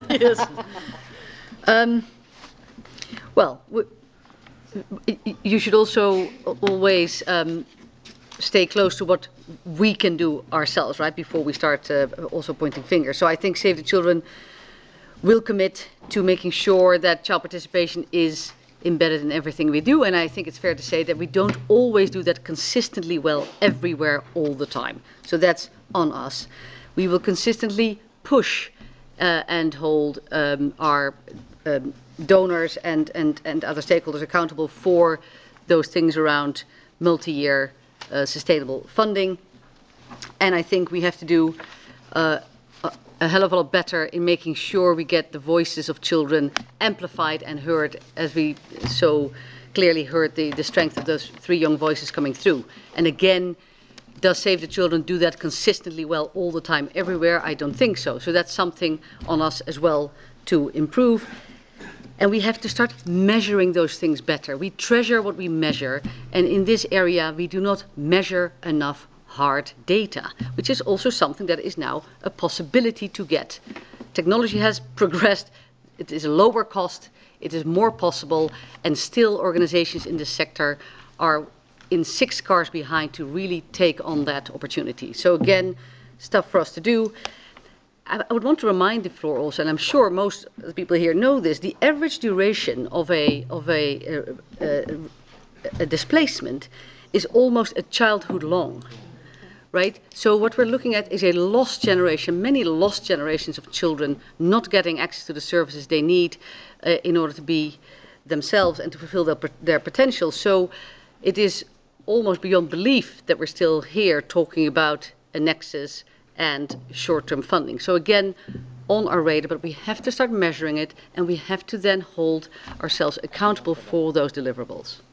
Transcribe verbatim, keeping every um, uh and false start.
Yes. Um, well, w you should also always um, stay close to what we can do ourselves, right, before we start uh, also pointing fingers. So I think Save the Children will commit to making sure that child participation is embedded in everything we do, and I think it's fair to say that we don't always do that consistently well everywhere all the time. So that's on us. We will consistently push uh, and hold um, our um, donors and, and, and other stakeholders accountable for those things around multi-year uh, sustainable funding. And I think we have to do uh, a, a hell of a lot better in making sure we get the voices of children amplified and heard, as we so clearly heard the, the strength of those three young voices coming through. And again, does Save the Children do that consistently well all the time everywhere? I don't think so. So that's something on us as well to improve. And we have to start measuring those things better. We treasure what we measure, and in this area we do not measure enough hard data, which is also something that is now a possibility to get. Technology has progressed, it is a lower cost, it is more possible, and still organizations in this sector are in six cars behind to really take on that opportunity. So again, stuff for us to do. I would want to remind the floor also, and I'm sure most of the people here know this, the average duration of a, of a, uh, uh, a displacement is almost a childhood long, right? So what we're looking at is a lost generation, many lost generations of children not getting access to the services they need uh, in order to be themselves and to fulfill their, their potential. So it is almost beyond belief that we're still here talking about a nexus and short-term funding. So again, on our radar, but we have to start measuring it, and we have to then hold ourselves accountable for those deliverables.